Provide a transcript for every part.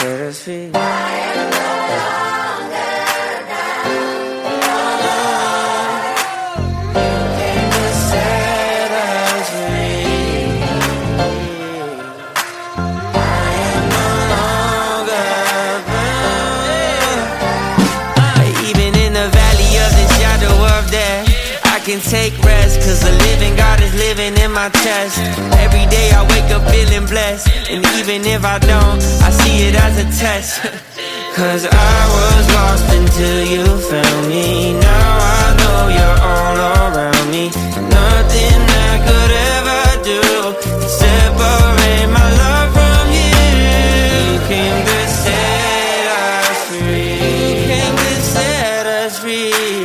set us free. I can take rest, cause the living God is living in my chest. Every day I wake up feeling blessed, and even if I don't, I see it as a test. Cause I was lost until you found me. Now I know you're all around me. Nothing I could ever do can separate my love from you. You came to set us free. You came to set us free.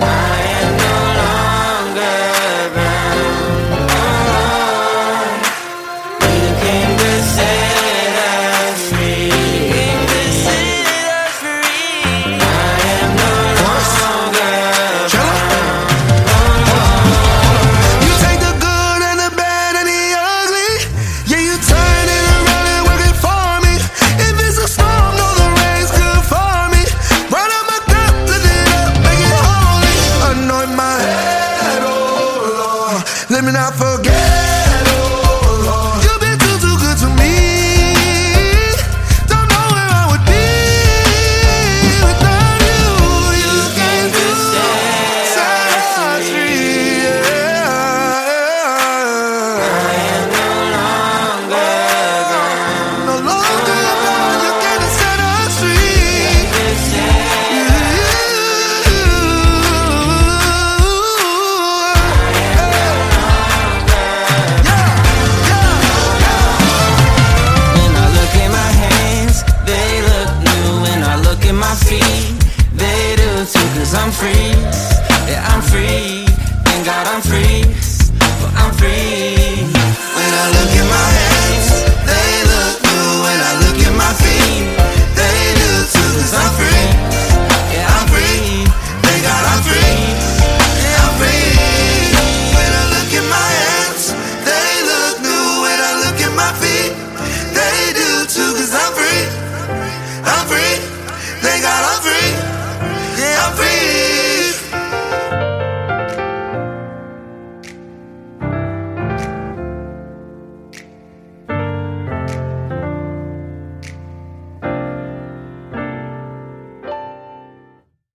Let me not forget, oh Lord, you've been too good to me. Don't know where I would be without you. You came to set us free. I am no longer gone. No longer gone. You came to set us free. My feet, they do too, cause I'm free.